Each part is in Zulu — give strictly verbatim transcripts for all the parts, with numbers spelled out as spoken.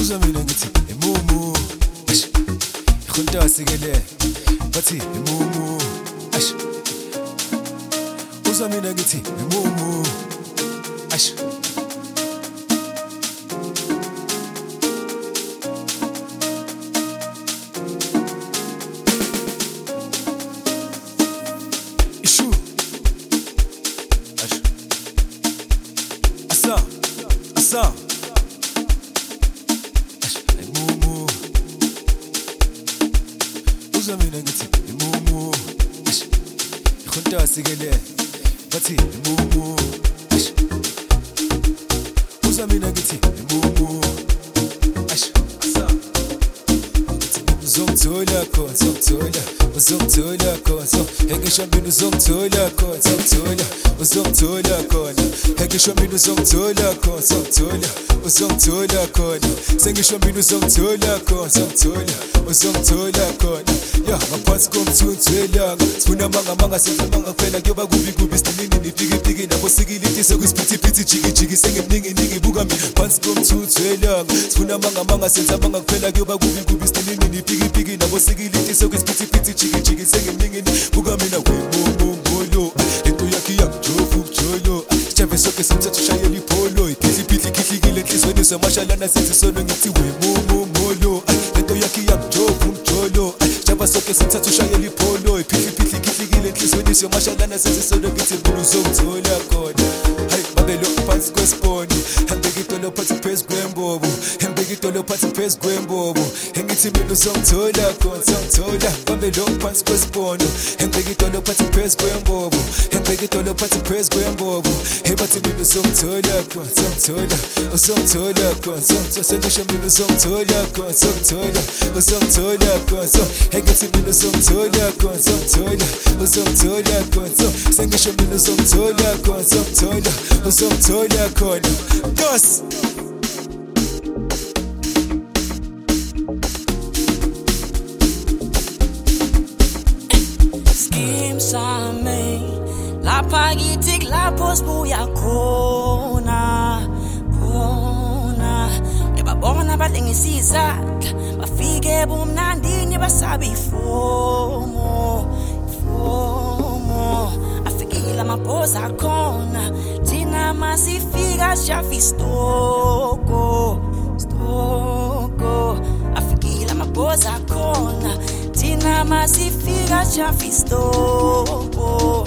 uzwa mina ngithi imumu ash ikhonta sikele bathi imumu ash uzwa mina ngithi imumu ash ishu ash asa asa uzwa mina ngithi imumu ash ikhonta sikele bathi imumu ash uzwa mina ngithi imumu ash uzongithola khona uzongithola uzongithola khona hengisho mina uzongithola khona uzongithola uzongithola khona hengisho mina uzongithola khona uzongithola uzongithola khona sengisho mina uzongithola khona uzongithola uzongithola khona ya ngaphansi komthunzi welanga sifuna manga manga senza manga kuphela kuyoba kubi kubi sidinini nifike fike nabo sikiliti sokusipithi pithi jiki jiki sengemningi ningi buka mina phansi komthunzi welanga sifuna manga manga senza manga kuphela kuyoba kubi kubi sidinini nifike fike nabo sikiliti sokusipithi pithi jiki jiki sengemningi buka mina wemumu ngolo into yakhe yakujova ukujolo sijave soke simthatha ushayela ipolo iphili phili khihlikile enhlizweni somashalana senze solo ngithi wemumu ngolo into yakhe yakujova umjolo java soke simthatha ushayela ipolo iphili phili khihlikile enhlizweni somashalana senze solo ngithi mina uzongithola khona hayi babelo phansi kwesiponi hambeka idolo phansi phezu kwembobo hambeka idolo phansi phezu kwembobo engithi mina uzongithola khona uzongithola babelo phansi kwesiponi hambeka idolo phansi phezu kwembobo hambeka idolo phansi phezu kwembobo hebathi mina uzongithola khona uzongithola uzongithola khona uzongithola sengisho mina uzongithola khona uzongithola uzongithola khona engithi mina uzongithola khona uzongithola uzongithola khona sengisho mina uzongithola khona uzongithola uzongithola khona dos Scheme sami lapha kithi lapho sibuya khona khona ebabona balengisiza bafike bomnandini basabi fomo fomo afikile amaphoza khona thina masifika shafi stoko stoko afikile amaphoza khona thina masifika shafi stoko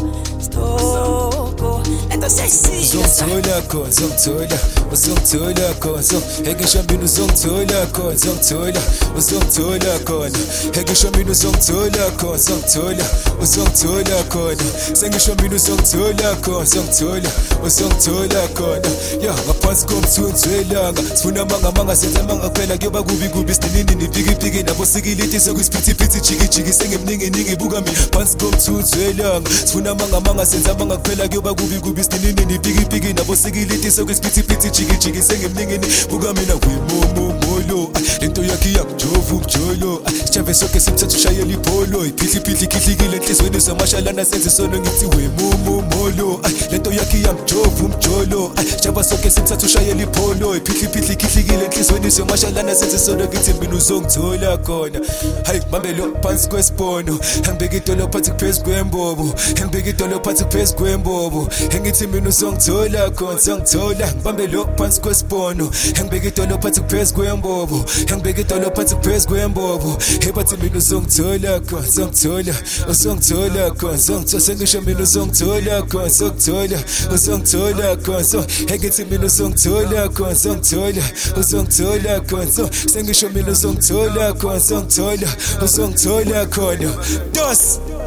stoko lento sesizwe uzongithola khona uzongithola uzongithola khona hengisho mina uzongithola khona uzongithola uzongithola khona hengisho mina uzongithola khona uzongithola uzongithola khona sengisho mina uzongithola khona uzongithola uzongithola khona ya ngaphansi komthunzi welanga sifuna manga manga senza manga kuphela kuyoba kubi kubi sidinini nifike fike nabo sikiliti sokusipithi pithi jiki jiki sengemningi ningi buka mina phansi komthunzi welanga sifuna manga manga senza manga kuphela kuyoba kubi kubi sidinini nifike fike nabo sikiliti sokusipithi pithi jiki jiki sengemningi buka mina wemumu ngolo lento yakhe yakujova ukujolo sijave soke simthatha ushayela ipolo iphili phili khihlikile enhlizweni somashalana senze solo ngithi wemumu ngolo lento yakhe yakujova umjolo sijava soke simthatha ushayela ipolo iphili phili khihlikile enhlizweni somashalana senze solo ngithi mina uzongithola khona hayi bambelo phansi kwesipono hambeka idolo phansi phezu kwembobo hambeka idolo phansi phezu kwembobo engithi mina uzongithola khona uzongithola bambelo phansi kwesipono hambeka idolo phansi phezu kwembobo hambeka idolo phansi phezu kwembobo hebathi mina uzongithola khona uzongithola uzongithola khona uzongithola sengisho mina uzongithola khona uzongithola uzongithola khona so engithi mina uzongithola khona uzongithola uzongithola khona so sengisho mina uzongithola khona uzongithola uzongithola khona dos